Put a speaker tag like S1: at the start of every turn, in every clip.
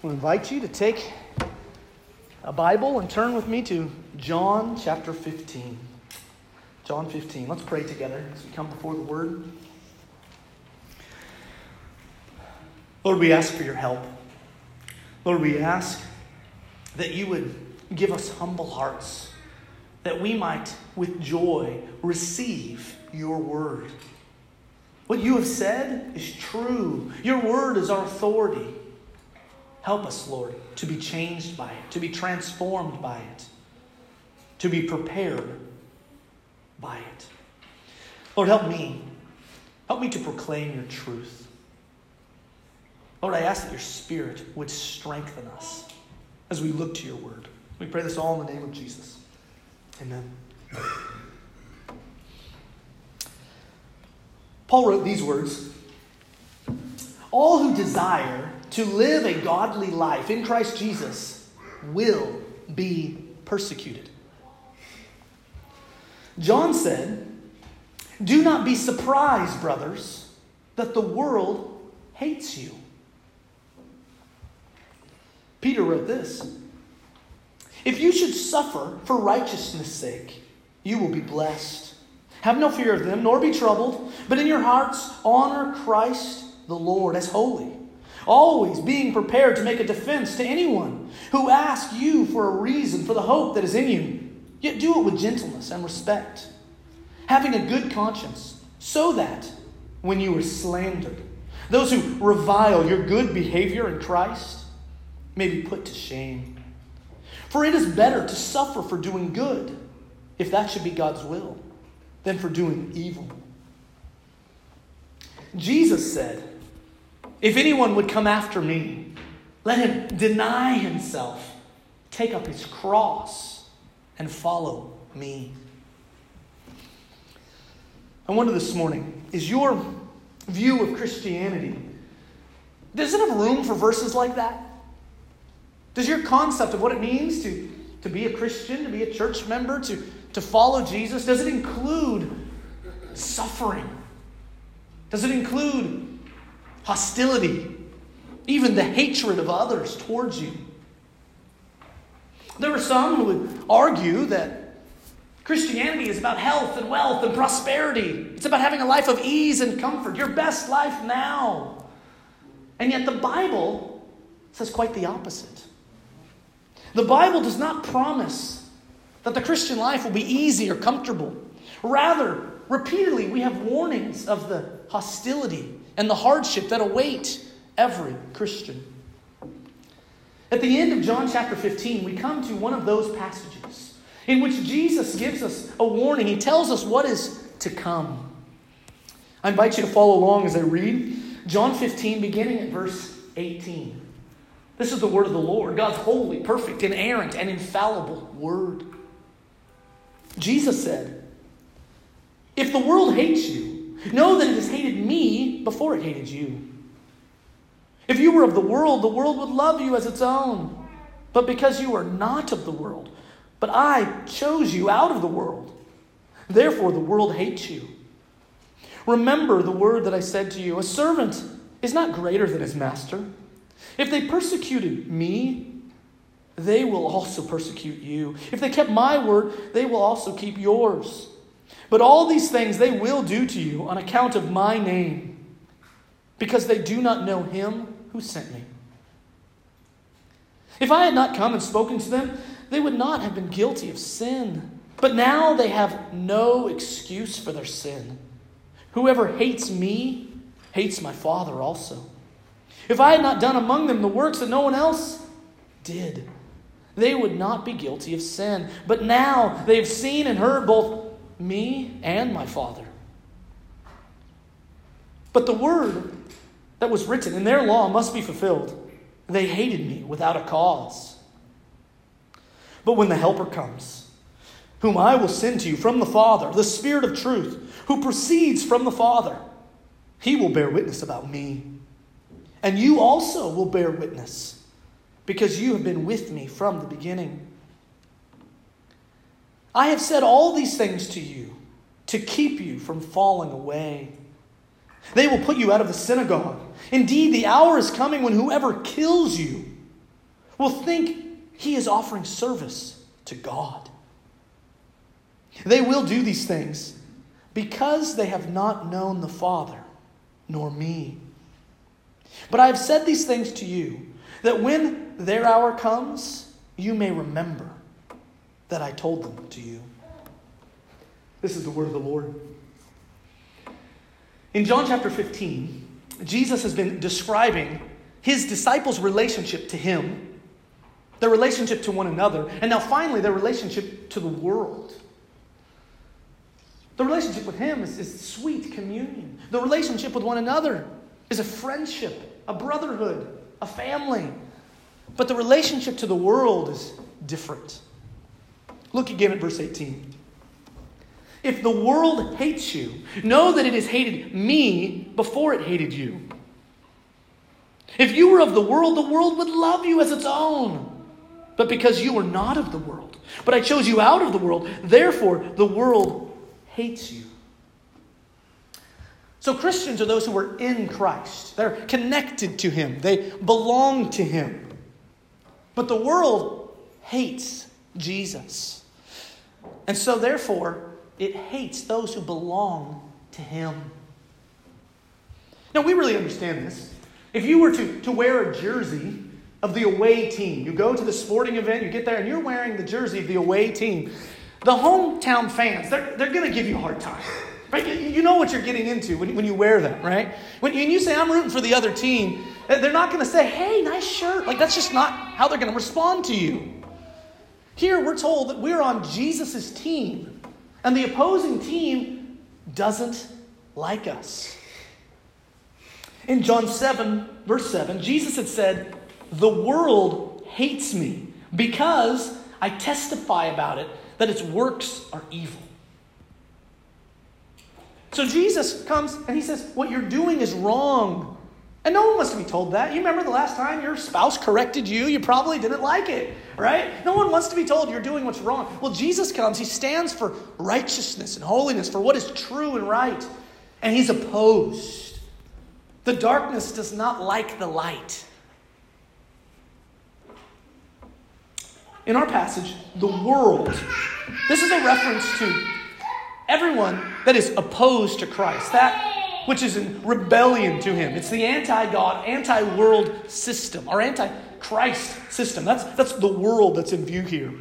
S1: I invite you to take a Bible and turn with me to John chapter 15. John 15. Let's pray together as we come before the Word. Lord, we ask for your help. Lord, we ask that you would give us humble hearts, that we might with joy receive your word. What you have said is true. Your word is our authority. Help us, Lord, to be changed by it, to be transformed by it, to be prepared by it. Lord, help me. Help me to proclaim your truth. Lord, I ask that your Spirit would strengthen us as we look to your word. We pray this all in the name of Jesus. Amen. Paul wrote these words: "All who desire to live a godly life in Christ Jesus will be persecuted." John said, "Do not be surprised, brothers, that the world hates you." Peter wrote this: "If you should suffer for righteousness' sake, you will be blessed. Have no fear of them, nor be troubled, but in your hearts honor Christ the Lord as holy, always being prepared to make a defense to anyone who asks you for a reason for the hope that is in you. Yet do it with gentleness and respect, having a good conscience, so that when you are slandered, those who revile your good behavior in Christ may be put to shame. For it is better to suffer for doing good, if that should be God's will, than for doing evil." Jesus said, "If anyone would come after me, let him deny himself, take up his cross, and follow me." I wonder this morning, is your view of Christianity, does it have room for verses like that? Does your concept of what it means to be a Christian, to be a church member, to follow Jesus, does it include suffering? Does it include hostility, even the hatred of others towards you? There are some who would argue that Christianity is about health and wealth and prosperity. It's about having a life of ease and comfort, your best life now. And yet the Bible says quite the opposite. The Bible does not promise that the Christian life will be easy or comfortable. Rather, repeatedly we have warnings of the hostility and the hardship that await every Christian. At the end of John chapter 15, we come to one of those passages in which Jesus gives us a warning. He tells us what is to come. I invite you to follow along as I read John 15, beginning at verse 18. This is the word of the Lord, God's holy, perfect, inerrant, and infallible word. Jesus said, "If the world hates you, know that it has hated me before it hated you. If you were of the world would love you as its own. But because you are not of the world, but I chose you out of the world, therefore the world hates you. Remember the word that I said to you, a servant is not greater than his master. If they persecuted me, they will also persecute you. If they kept my word, they will also keep yours. But all these things they will do to you on account of my name, because they do not know him who sent me. If I had not come and spoken to them, they would not have been guilty of sin. But now they have no excuse for their sin. Whoever hates me hates my Father also. If I had not done among them the works that no one else did, they would not be guilty of sin. But now they have seen and heard both me and my Father. But the word that was written in their law must be fulfilled. They hated me without a cause. But when the Helper comes, whom I will send to you from the Father, the Spirit of truth, who proceeds from the Father, he will bear witness about me. And you also will bear witness, because you have been with me from the beginning. I have said all these things to you to keep you from falling away. They will put you out of the synagogue. Indeed, the hour is coming when whoever kills you will think he is offering service to God. They will do these things because they have not known the Father, nor me. But I have said these things to you, that when their hour comes, you may remember that I told them to you. This is the word of the Lord. In John chapter 15, Jesus has been describing his disciples' relationship to him, their relationship to one another, and now finally their relationship to the world. The relationship with him is sweet communion. The relationship with one another is a friendship, a brotherhood, a family. But the relationship to the world is different. Look again at verse 18. If the world hates you, know that it has hated me before it hated you. If you were of the world would love you as its own. But because you are not of the world, but I chose you out of the world, therefore the world hates you. So Christians are those who are in Christ. They're connected to him. They belong to him. But the world hates Jesus. And so therefore, it hates those who belong to him. Now, we really understand this. If you were to wear a jersey of the away team, you go to the sporting event, you get there, and you're wearing the jersey of the away team, the hometown fans, they're going to give you a hard time. Right? You know what you're getting into when you wear that, right? When you say, I'm rooting for the other team, they're not going to say, hey, nice shirt. Like, that's just not how they're going to respond to you. Here, we're told that we're on Jesus' team, and the opposing team doesn't like us. In John 7, verse 7, Jesus had said, the world hates me because I testify about it, that its works are evil. So Jesus comes and he says, what you're doing is wrong. And no one wants to be told that. You remember the last time your spouse corrected you? You probably didn't like it, right? No one wants to be told you're doing what's wrong. Well, Jesus comes. He stands for righteousness and holiness, for what is true and right. And he's opposed. The darkness does not like the light. In our passage, the world, this is a reference to everyone that is opposed to Christ, that which is in rebellion to him. It's the anti-God, anti-world system, or anti-Christ system. That's the world that's in view here.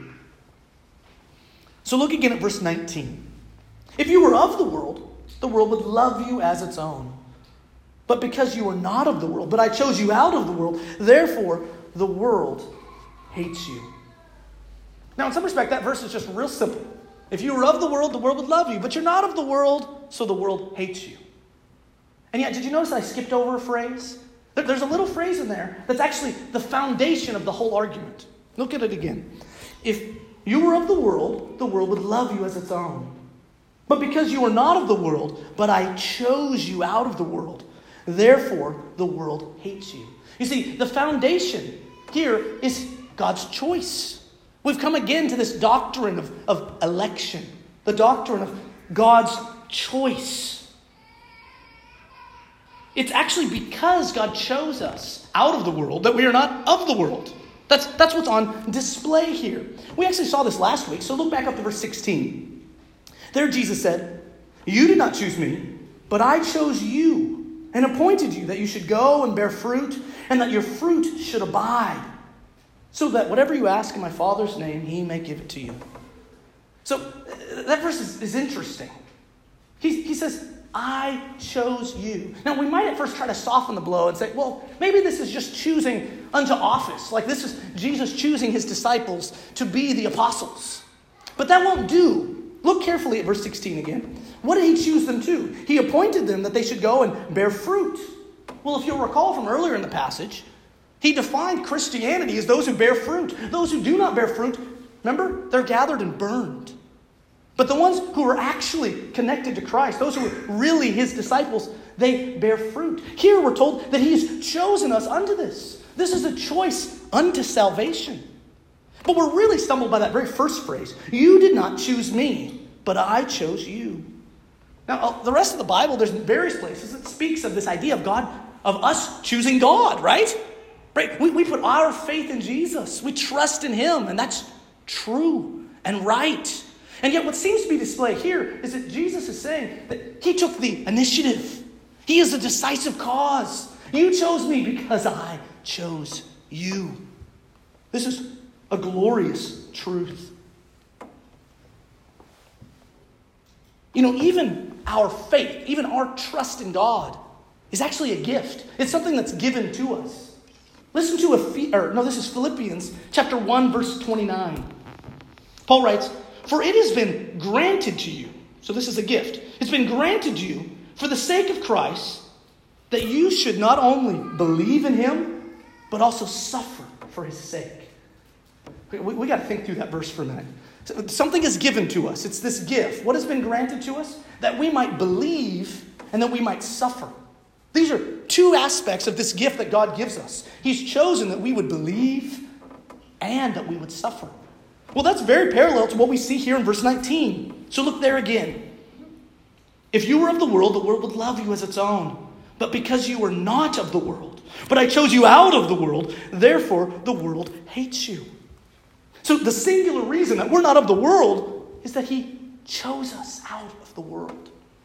S1: So look again at verse 19. If you were of the world would love you as its own. But because you are not of the world, but I chose you out of the world, therefore the world hates you. Now, in some respect, that verse is just real simple. If you were of the world would love you. But you're not of the world, so the world hates you. And yet, did you notice I skipped over a phrase? There's a little phrase in there that's actually the foundation of the whole argument. Look at it again. If you were of the world would love you as its own. But because you are not of the world, but I chose you out of the world, therefore the world hates you. You see, the foundation here is God's choice. We've come again to this doctrine of election, the doctrine of God's choice. It's actually because God chose us out of the world that we are not of the world. That's what's on display here. We actually saw this last week, so look back up to verse 16. There Jesus said, you did not choose me, but I chose you and appointed you that you should go and bear fruit and that your fruit should abide, so that whatever you ask in my Father's name, he may give it to you. So that verse is interesting. He says, I chose you. Now, we might at first try to soften the blow and say, well, maybe this is just choosing unto office. Like this is Jesus choosing his disciples to be the apostles. But that won't do. Look carefully at verse 16 again. What did he choose them to? He appointed them that they should go and bear fruit. Well, if you'll recall from earlier in the passage, he defined Christianity as those who bear fruit. Those who do not bear fruit, remember, they're gathered and burned. But the ones who are actually connected to Christ, those who are really his disciples, they bear fruit. Here we're told that he's chosen us unto this. This is a choice unto salvation. But we're really stumbled by that very first phrase. You did not choose me, but I chose you. Now, the rest of the Bible, there's various places that speaks of this idea of God, of us choosing God, right? Right? We put our faith in Jesus. We trust in him, and that's true and right. And yet what seems to be displayed here is that Jesus is saying that he took the initiative. He is the decisive cause. You chose me because I chose you. This is a glorious truth. You know, even our faith, even our trust in God is actually a gift. It's something that's given to us. Listen to this is Philippians chapter 1, verse 29. Paul writes, "For it has been granted to you," so this is a gift, "it's been granted to you for the sake of Christ that you should not only believe in him, but also suffer for his sake." We got to think through that verse for a minute. Something is given to us. It's this gift. What has been granted to us? That we might believe and that we might suffer. These are two aspects of this gift that God gives us. He's chosen that we would believe and that we would suffer. Well, that's very parallel to what we see here in verse 19. So look there again. "If you were of the world would love you as its own. But because you were not of the world, but I chose you out of the world, therefore the world hates you." So the singular reason that we're not of the world is that he chose us out of the world.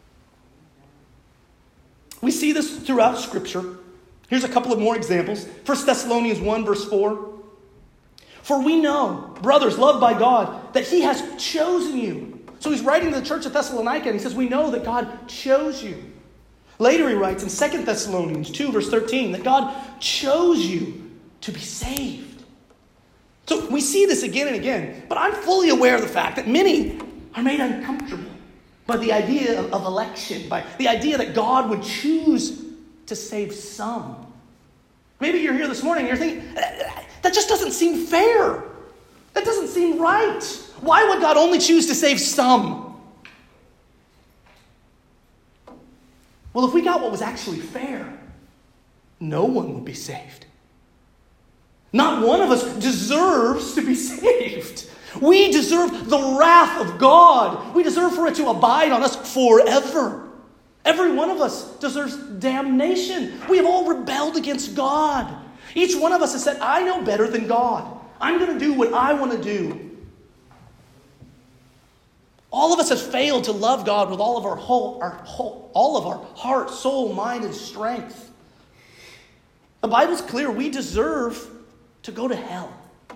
S1: We see this throughout Scripture. Here's a couple of more examples. 1 Thessalonians 1, verse 4. "For we know, brothers loved by God, that he has chosen you." So he's writing to the church at Thessalonica and he says, we know that God chose you. Later he writes in 2 Thessalonians 2, verse 13, that God chose you to be saved. So we see this again and again, but I'm fully aware of the fact that many are made uncomfortable by the idea of election, by the idea that God would choose to save some. Maybe you're here this morning and you're thinking, that just doesn't seem fair. That doesn't seem right. Why would God only choose to save some? Well, if we got what was actually fair, no one would be saved. Not one of us deserves to be saved. We deserve the wrath of God. We deserve for it to abide on us forever. Every one of us deserves damnation. We have all rebelled against God. Each one of us has said, I know better than God. I'm going to do what I want to do. All of us have failed to love God with all of our heart, soul, mind, and strength. The Bible's clear. We deserve to go to hell.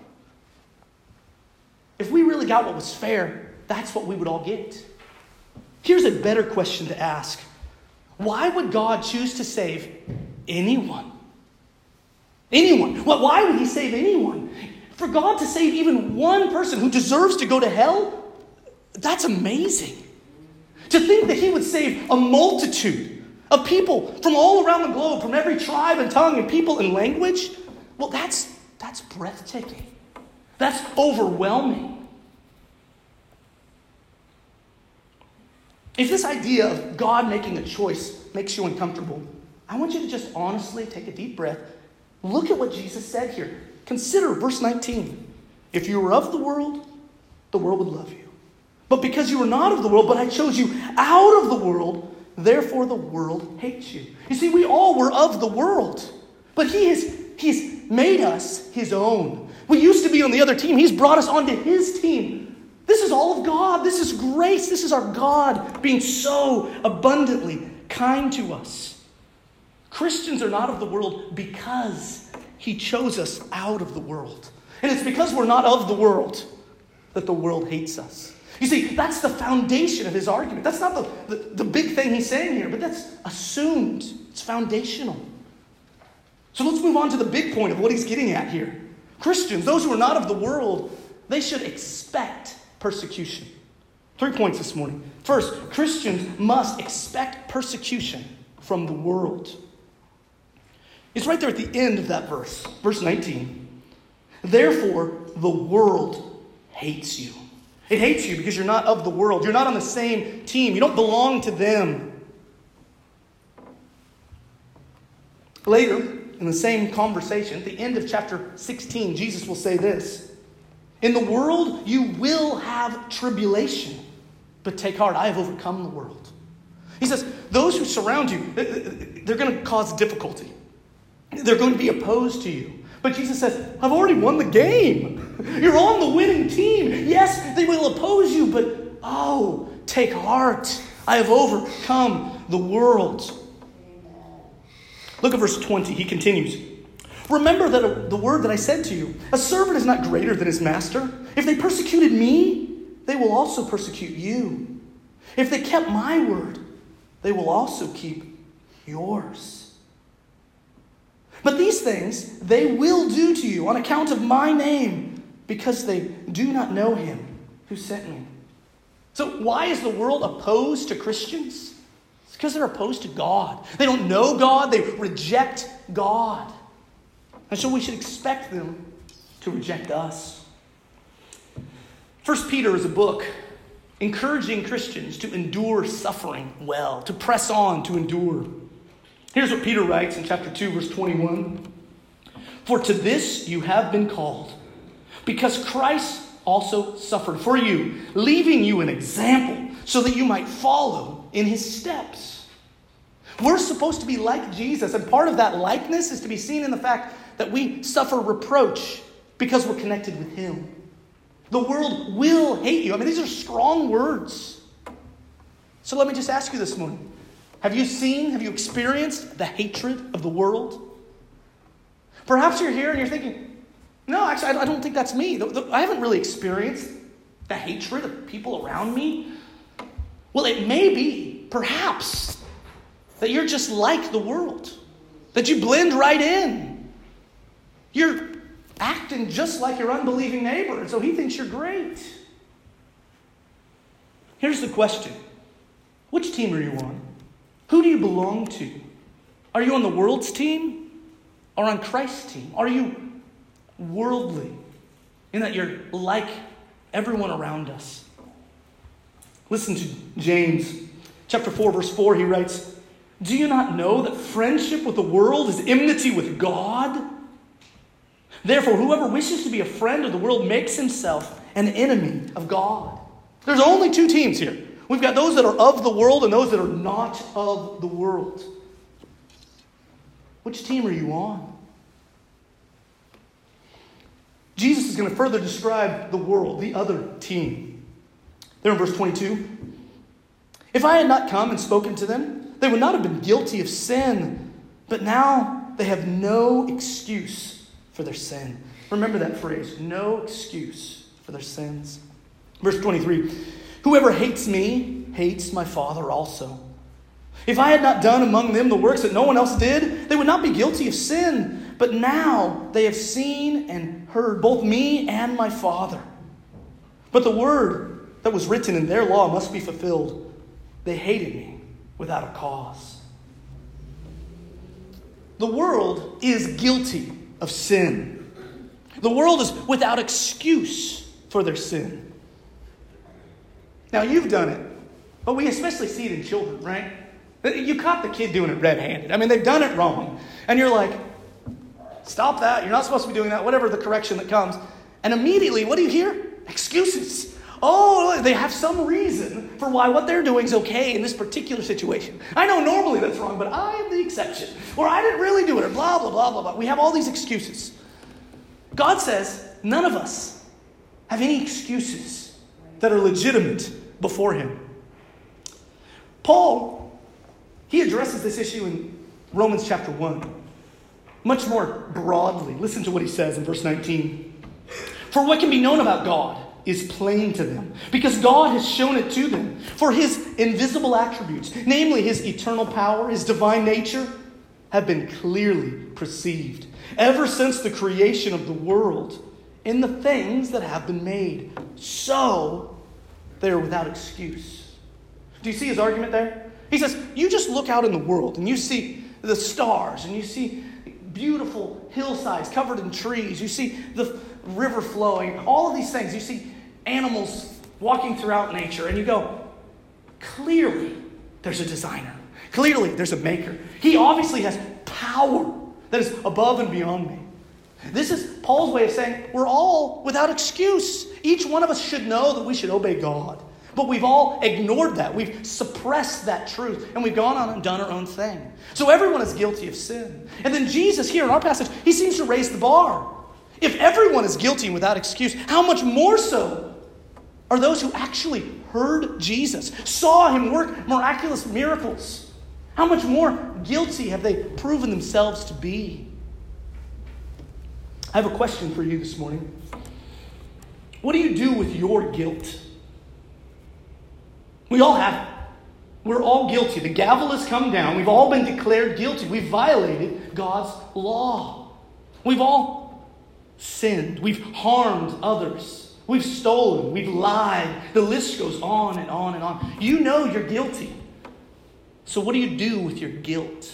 S1: If we really got what was fair, that's what we would all get. Here's a better question to ask. Why would God choose to save anyone? Anyone. Why would he save anyone? For God to save even one person who deserves to go to hell, that's amazing. To think that he would save a multitude of people from all around the globe, from every tribe and tongue and people and language, well, that's breathtaking. That's overwhelming. If this idea of God making a choice makes you uncomfortable, I want you to just honestly take a deep breath. Look at what Jesus said here. Consider verse 19. If you were of the world would love you. But because you were not of the world, but I chose you out of the world, therefore the world hates you. You see, we all were of the world, but He's made us his own. We used to be on the other team. He's brought us onto his team. This is all of God. This is grace. This is our God being so abundantly kind to us. Christians are not of the world because he chose us out of the world. And it's because we're not of the world that the world hates us. You see, that's the foundation of his argument. That's not the big thing he's saying here, but that's assumed. It's foundational. So let's move on to the big point of what he's getting at here. Christians, those who are not of the world, they should expect persecution. 3 points this morning. First, Christians must expect persecution from the world. It's right there at the end of that verse, verse 19. Therefore, the world hates you. It hates you because you're not of the world. You're not on the same team. You don't belong to them. Later, in the same conversation, at the end of chapter 16, Jesus will say this. In the world, you will have tribulation, but take heart, I have overcome the world. He says, those who surround you, they're going to cause difficulty. They're going to be opposed to you. But Jesus says, I've already won the game. You're on the winning team. Yes, they will oppose you, but take heart. I have overcome the world. Look at verse 20. He continues. Remember that the word that I said to you, a servant is not greater than his master. If they persecuted me, they will also persecute you. If they kept my word, they will also keep yours. But these things they will do to you on account of my name, because they do not know him who sent me. So why is the world opposed to Christians? It's because they're opposed to God. They don't know God. They reject God. And so we should expect them to reject us. 1 Peter is a book encouraging Christians to endure suffering well, to press on, to endure. Here's what Peter writes in chapter 2, verse 21. For to this you have been called, because Christ also suffered for you, leaving you an example so that you might follow in his steps. We're supposed to be like Jesus, and part of that likeness is to be seen in the fact that we suffer reproach because we're connected with him. The world will hate you. I mean, these are strong words. So let me just ask you this morning. Have you experienced the hatred of the world? Perhaps you're here and you're thinking, no, actually, I don't think that's me. I haven't really experienced the hatred of people around me. Well, it may be, perhaps, that you're just like the world, that you blend right in. You're acting just like your unbelieving neighbor, and so he thinks you're great. Here's the question. Which team are you on? Who do you belong to? Are you on the world's team or on Christ's team? Are you worldly in that you're like everyone around us? Listen to James chapter 4, verse 4. He writes, do you not know that friendship with the world is enmity with God? Therefore, whoever wishes to be a friend of the world makes himself an enemy of God. There's only two teams here. We've got those that are of the world and those that are not of the world. Which team are you on? Jesus is going to further describe the world, the other team. There in verse 22. If I had not come and spoken to them, they would not have been guilty of sin. But now they have no excuse for their sin. Remember that phrase, no excuse for their sins. Verse 23, whoever hates me hates my Father also. If I had not done among them the works that no one else did, they would not be guilty of sin. But now they have seen and heard both me and my Father. But the word that was written in their law must be fulfilled. They hated me without a cause. The world is guilty of sin. The world is without excuse for their sin. Now, you've done it, but we especially see it in children, right? You caught the kid doing it red-handed. I mean, they've done it wrong. And you're like, stop that. You're not supposed to be doing that, whatever the correction that comes. And immediately, what do you hear? Excuses. Oh, they have some reason for why what they're doing is okay in this particular situation. I know normally that's wrong, but I am the exception. Or I didn't really do it, or blah, blah, blah, blah, blah. We have all these excuses. God says none of us have any excuses that are legitimate before him. Paul, he addresses this issue in Romans chapter 1 much more broadly. Listen to what he says in verse 19. For what can be known about God is plain to them, because God has shown it to them. For his invisible attributes, namely his eternal power, his divine nature, have been clearly perceived ever since the creation of the world in the things that have been made. So they are without excuse. Do you see his argument there? He says, you just look out in the world and you see the stars and you see beautiful hillsides covered in trees. You see the river flowing, all of these things. You see animals walking throughout nature, and you go, clearly there's a designer. Clearly there's a maker. He obviously has power that is above and beyond me. This is Paul's way of saying we're all without excuse. Each one of us should know that we should obey God. but we've all ignored that. We've suppressed that truth, and we've gone on and done our own thing. So everyone is guilty of sin. And then Jesus here in our passage, he seems to raise the bar. If everyone is guilty without excuse, how much more so are those who actually heard Jesus, saw him work miraculous miracles? How much more guilty have they proven themselves to be? I have a question for you this morning. What do you do with your guilt? We all have it. We're all guilty. The gavel has come down. We've all been declared guilty. We've violated God's law. We've all sinned. We've harmed others. We've stolen. We've lied. The list goes on and on and on. You know you're guilty. So what do you do with your guilt?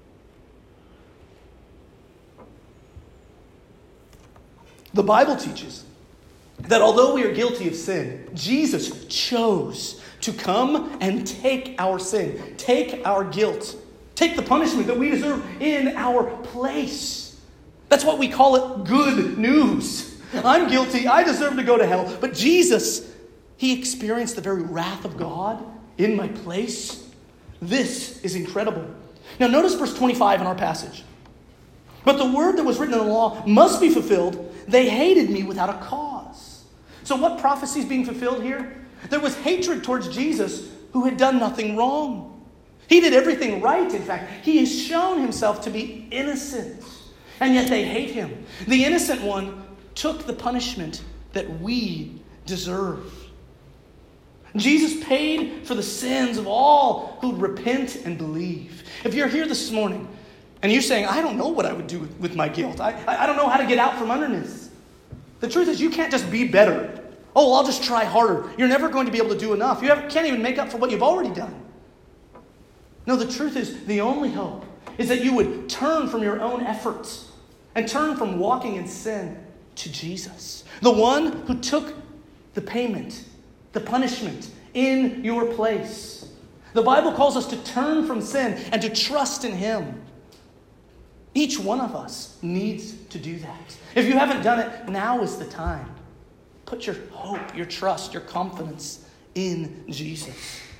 S1: The Bible teaches that although we are guilty of sin, Jesus chose to come and take our sin, take our guilt, take the punishment that we deserve in our place. That's what we call it good news. I'm guilty. I deserve to go to hell. But Jesus, he experienced the very wrath of God in my place. This is incredible. Now notice verse 25 in our passage. But the word that was written in the law must be fulfilled. They hated me without a cause. So what prophecy is being fulfilled here? There was hatred towards Jesus who had done nothing wrong. He did everything right, in fact. He has shown himself to be innocent. And yet they hate him. The innocent one took the punishment that we deserve. Jesus paid for the sins of all who repent and believe. If you're here this morning and you're saying, I don't know what I would do with my guilt. I don't know how to get out from underneath. The truth is you can't just be better. Oh, I'll just try harder. You're never going to be able to do enough. You can't even make up for what you've already done. No, the truth is the only hope is that you would turn from your own efforts and turn from walking in sin to Jesus. The one who took the payment, the punishment in your place. The Bible calls us to turn from sin and to trust in him. Each one of us needs to do that. If you haven't done it, now is the time. Put your hope, your trust, your confidence in Jesus.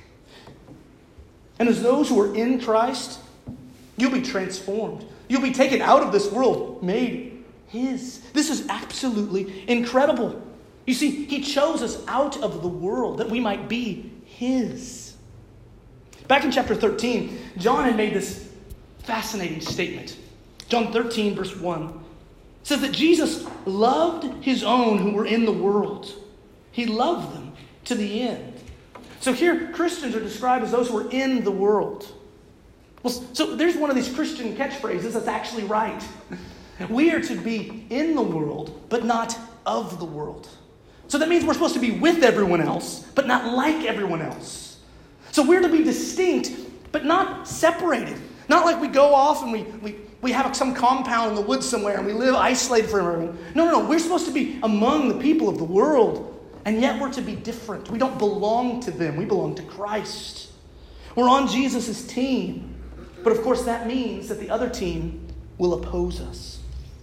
S1: And as those who are in Christ, you'll be transformed. You'll be taken out of this world, made his. This is absolutely incredible. You see, he chose us out of the world that we might be his. Back in chapter 13, John had made this fascinating statement. John 13, verse 1 says that Jesus loved his own who were in the world. He loved them to the end. So here, Christians are described as those who are in the world. Well, so there's one of these Christian catchphrases that's actually right. We are to be in the world, but not of the world. So that means we're supposed to be with everyone else, but not like everyone else. So we're to be distinct, but not separated. Not like we go off and we have some compound in the woods somewhere and we live isolated from everyone. No. We're supposed to be among the people of the world. And yet we're to be different. We don't belong to them. We belong to Christ. We're on Jesus' team. But of course that means that the other team will oppose us.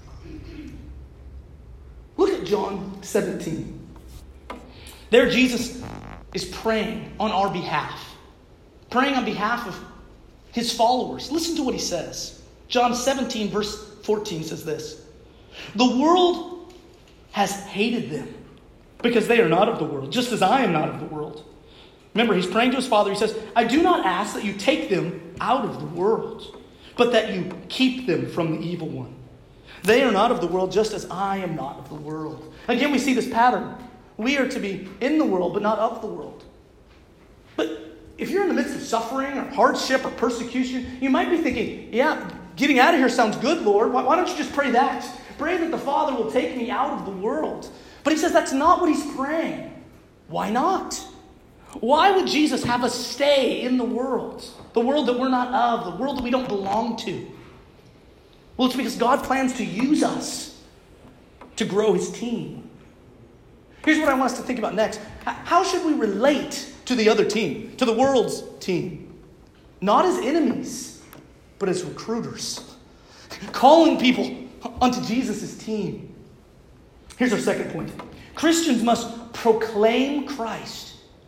S1: Look at John 17. There Jesus is praying on our behalf. Praying on behalf of his followers. Listen to what he says. John 17 verse 14 says this. The world has hated them because they are not of the world, just as I am not of the world. Remember, he's praying to his Father. He says, I do not ask that you take them out of the world, but that you keep them from the evil one. They are not of the world, just as I am not of the world. Again, we see this pattern. We are to be in the world, but not of the world. But if you're in the midst of suffering or hardship or persecution, you might be thinking, yeah, getting out of here sounds good, Lord. Why don't you just pray that? Pray that the Father will take me out of the world. But he says that's not what he's praying. Why not? Why would Jesus have us stay in the world that we're not of, the world that we don't belong to? Well, it's because God plans to use us to grow his team. Here's what I want us to think about next. How should we relate to the other team, to the world's team? Not as enemies, but as recruiters. Calling people onto Jesus' team. Here's our second point. Christians must proclaim Christ to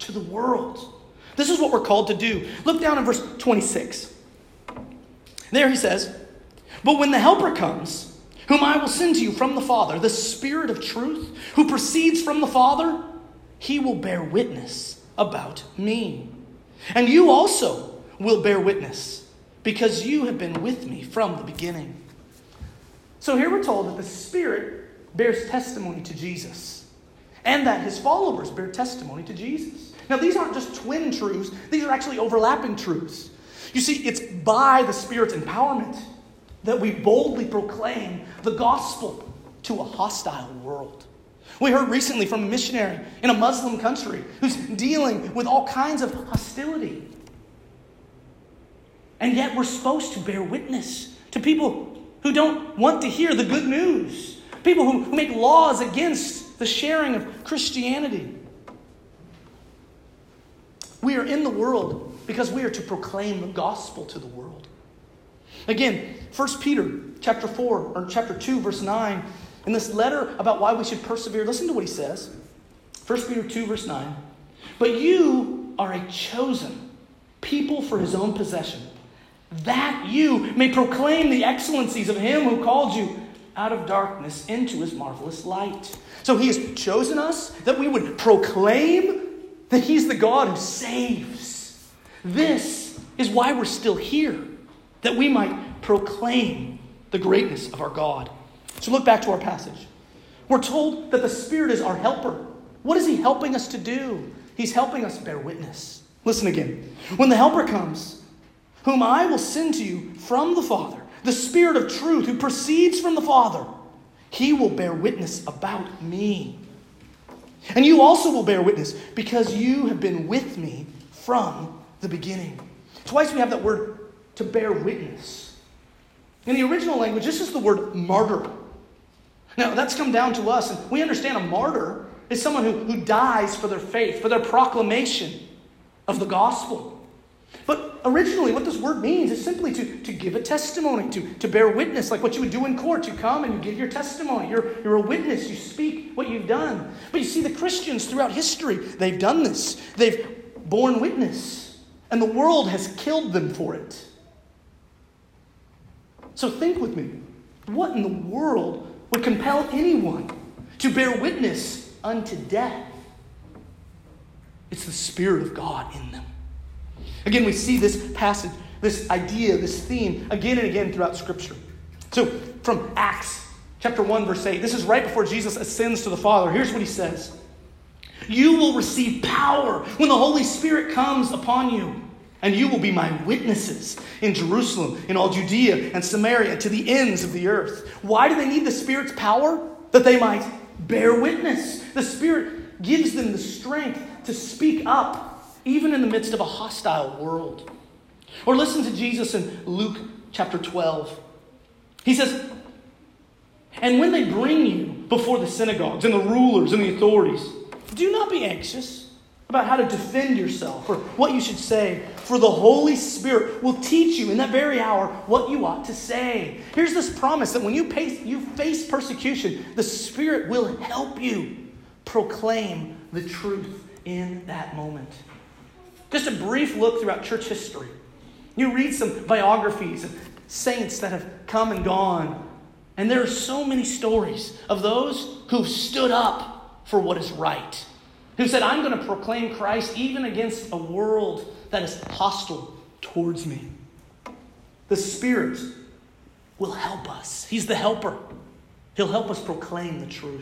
S1: to the world. This is what we're called to do. Look down in verse 26. There he says, "But when the Helper comes, whom I will send to you from the Father, the Spirit of truth, who proceeds from the Father, he will bear witness about me. And you also will bear witness, because you have been with me from the beginning." So here we're told that the Spirit bears testimony to Jesus, and that his followers bear testimony to Jesus. Now, these aren't just twin truths. These are actually overlapping truths. You see, it's by the Spirit's empowerment that we boldly proclaim the gospel to a hostile world. We heard recently from a missionary in a Muslim country who's dealing with all kinds of hostility. And yet we're supposed to bear witness to people who don't want to hear the good news. People who make laws against the sharing of Christianity. We are in the world because we are to proclaim the gospel to the world. Again, 1 Peter chapter 2, verse 9, in this letter about why we should persevere, listen to what he says. 1 Peter 2, verse 9. "But you are a chosen people for his own possession, that you may proclaim the excellencies of him who called you out of darkness into his marvelous light." So he has chosen us that we would proclaim that he's the God who saves. This is why we're still here, that we might proclaim the greatness of our God. So look back to our passage. We're told that the Spirit is our helper. What is he helping us to do? He's helping us bear witness. Listen again. "When the Helper comes, whom I will send to you from the Father, the Spirit of truth who proceeds from the Father, he will bear witness about me. And you also will bear witness, because you have been with me from the beginning." Twice we have that word, to bear witness. In the original language, this is the word martyr. Now, that's come down to us, and we understand a martyr is someone who dies for their faith, for their proclamation of the gospel. But originally, what this word means is simply to give a testimony, to bear witness, like what you would do in court. You come and you give your testimony. You're a witness. You speak what you've done. But you see, the Christians throughout history, they've done this. They've borne witness, and the world has killed them for it. So think with me. What in the world would compel anyone to bear witness unto death? It's the Spirit of God in them. Again, we see this passage, this idea, this theme, again and again throughout Scripture. So, from Acts chapter 1, verse 8, this is right before Jesus ascends to the Father. Here's what he says. "You will receive power when the Holy Spirit comes upon you, and you will be my witnesses in Jerusalem, in all Judea and Samaria, and to the ends of the earth." Why do they need the Spirit's power? That they might bear witness. The Spirit gives them the strength to speak up, even in the midst of a hostile world. Or listen to Jesus in Luke chapter 12. He says, "And when they bring you before the synagogues and the rulers and the authorities, do not be anxious about how to defend yourself or what you should say, for the Holy Spirit will teach you in that very hour what you ought to say." Here's this promise that when you face persecution, the Spirit will help you proclaim the truth in that moment. Just a brief look throughout church history. You read some biographies of saints that have come and gone, and there are so many stories of those who stood up for what is right, who said, "I'm going to proclaim Christ even against a world that is hostile towards me." The Spirit will help us. He's the helper. He'll help us proclaim the truth.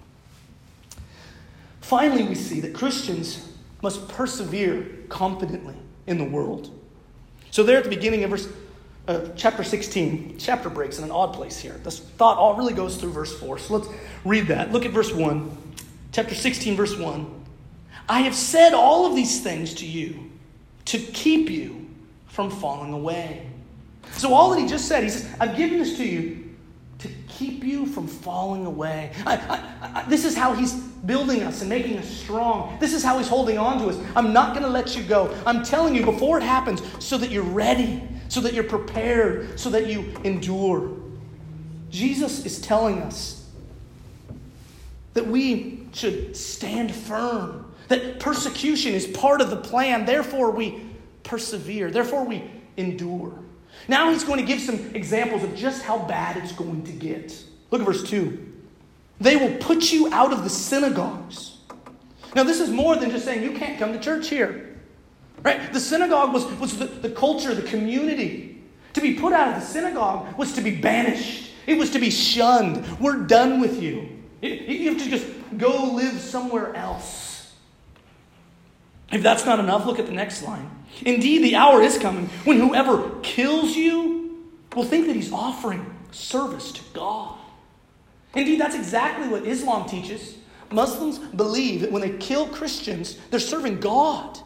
S1: Finally, we see that Christians must persevere confidently in the world. So there at the beginning of chapter 16, chapter breaks in an odd place here. This thought all really goes through verse 4. So let's read that. Look at verse 1. Chapter 16, verse 1. "I have said all of these things to you to keep you from falling away." So all that he just said, he says, I've given this to you to keep you from falling away. This is how he's building us and making us strong. This is how he's holding on to us. I'm not going to let you go. I'm telling you before it happens so that you're ready, so that you're prepared, so that you endure. Jesus is telling us that we should stand firm, That persecution is part of the plan. Therefore, we persevere. Therefore, we endure. Now he's going to give some examples of just how bad it's going to get. Look at verse 2. They will put you out of the synagogues. Now, this is more than just saying you can't come to church here. Right? The synagogue was the culture, the community. To be put out of the synagogue was to be banished. It was to be shunned. We're done with you. You have to just go live somewhere else. If that's not enough, look at the next line. Indeed, the hour is coming when whoever kills you will think that he's offering service to God. Indeed, that's exactly what Islam teaches. Muslims believe that when they kill Christians, they're serving God.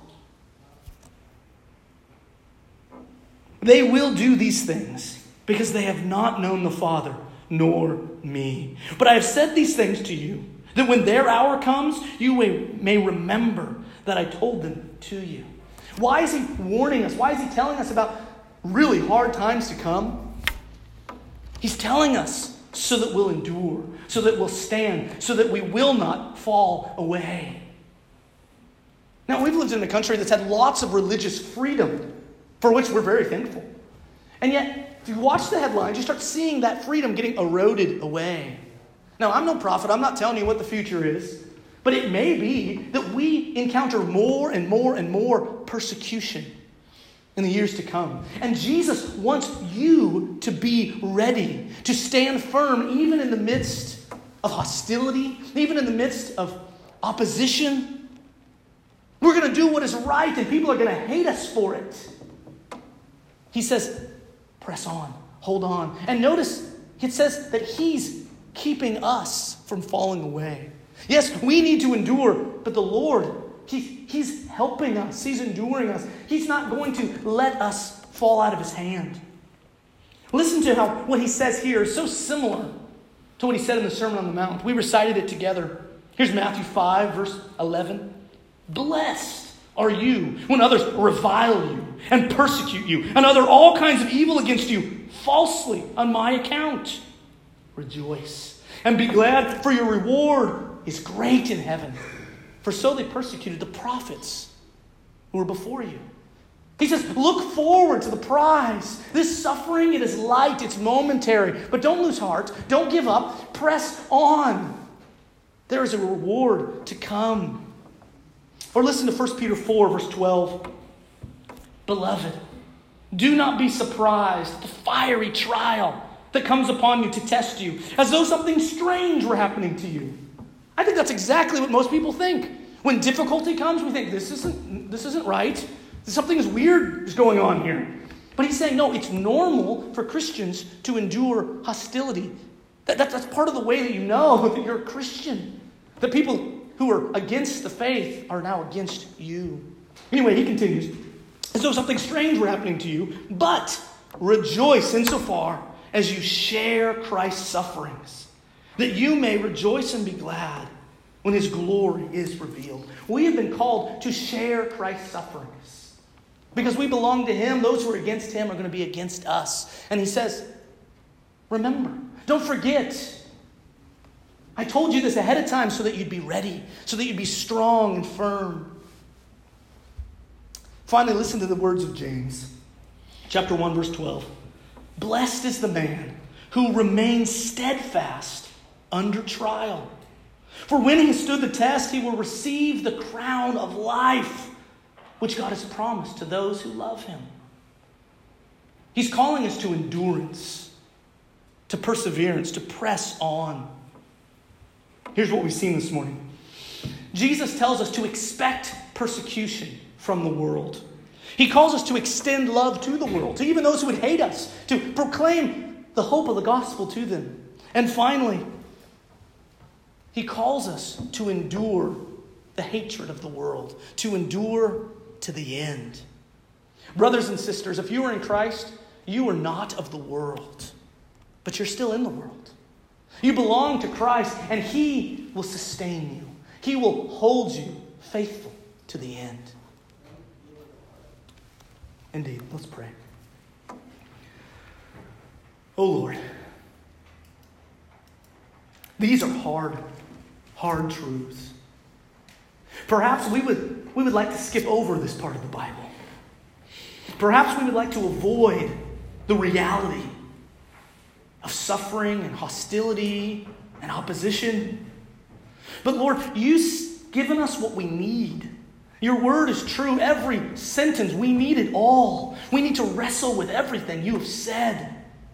S1: They will do these things because they have not known the Father, nor me. But I have said these things to you, that when their hour comes, you may remember that I told them to you. Why is he warning us? Why is he telling us about really hard times to come? He's telling us so that we'll endure, so that we'll stand, so that we will not fall away. Now, we've lived in a country that's had lots of religious freedom, for which we're very thankful. And yet, if you watch the headlines, you start seeing that freedom getting eroded away. Now, I'm no prophet. I'm not telling you what the future is. But it may be that we encounter more and more and more persecution in the years to come. And Jesus wants you to be ready, to stand firm even in the midst of hostility, even in the midst of opposition. We're going to do what is right and people are going to hate us for it. He says, press on, hold on. And notice it says that he's keeping us from falling away. Yes, we need to endure, but the Lord, He's helping us. He's enduring us. He's not going to let us fall out of His hand. Listen to how what He says here is so similar to what He said in the Sermon on the Mount. We recited it together. Here's Matthew 5, verse 11. Blessed are you when others revile you and persecute you and utter all kinds of evil against you falsely on my account. Rejoice and be glad, for your reward is great in heaven. For so they persecuted the prophets who were before you. He says, look forward to the prize. This suffering, it is light, it's momentary. But don't lose heart. Don't give up. Press on. There is a reward to come. Or listen to 1 Peter 4, verse 12. Beloved, do not be surprised at the fiery trial that comes upon you to test you, as though something strange were happening to you. I think that's exactly what most people think. When difficulty comes, we think, this isn't right. Something weird is going on here. But he's saying, no, it's normal for Christians to endure hostility. That's part of the way that you know that you're a Christian. The people who are against the faith are now against you. Anyway, he continues, as though something strange were happening to you, but rejoice insofar as you share Christ's sufferings, that you may rejoice and be glad when His glory is revealed. We have been called to share Christ's sufferings. Because we belong to Him, those who are against Him are going to be against us. And He says, remember, don't forget. I told you this ahead of time so that you'd be ready, so that you'd be strong and firm. Finally, listen to the words of James. Chapter 1, verse 12. Blessed is the man who remains steadfast under trial. For when he has stood the test, he will receive the crown of life, which God has promised to those who love Him. He's calling us to endurance, to perseverance, to press on. Here's what we've seen this morning. Jesus tells us to expect persecution from the world. He calls us to extend love to the world, to even those who would hate us, to proclaim the hope of the gospel to them. And finally, He calls us to endure the hatred of the world, to endure to the end. Brothers and sisters, if you are in Christ, you are not of the world, but you're still in the world. You belong to Christ, and He will sustain you. He will hold you faithful to the end. Indeed, let's pray. Oh Lord, these are hard truths. Perhaps we would like to skip over this part of the Bible. Perhaps we would like to avoid the reality of suffering and hostility and opposition. But Lord, you've given us what we need. Your word is true. Every sentence, we need it all. We need to wrestle with everything you have said.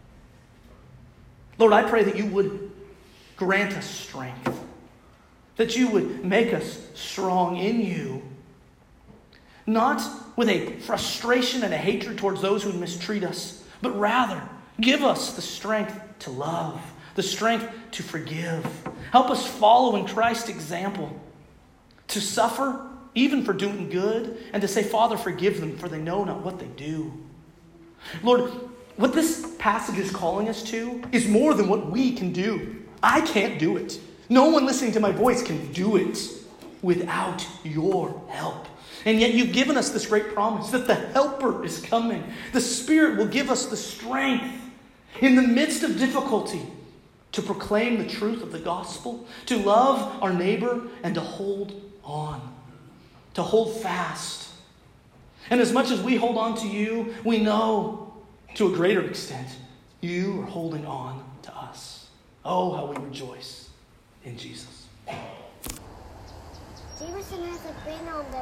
S1: Lord, I pray that you would grant us strength, that you would make us strong in you, not with a frustration and a hatred towards those who mistreat us, but rather give us the strength to love, the strength to forgive. Help us follow in Christ's example, to suffer even for doing good, and to say, Father, forgive them, for they know not what they do. Lord, what this passage is calling us to is more than what we can do. I can't do it. No one listening to my voice can do it without your help. And yet you've given us this great promise that the Helper is coming. The Spirit will give us the strength in the midst of difficulty to proclaim the truth of the gospel, to love our neighbor, and to hold on, to hold fast. And as much as we hold on to you, we know to a greater extent you are holding on to us. Oh, how we rejoice in Jesus.
S2: Jameson has been on the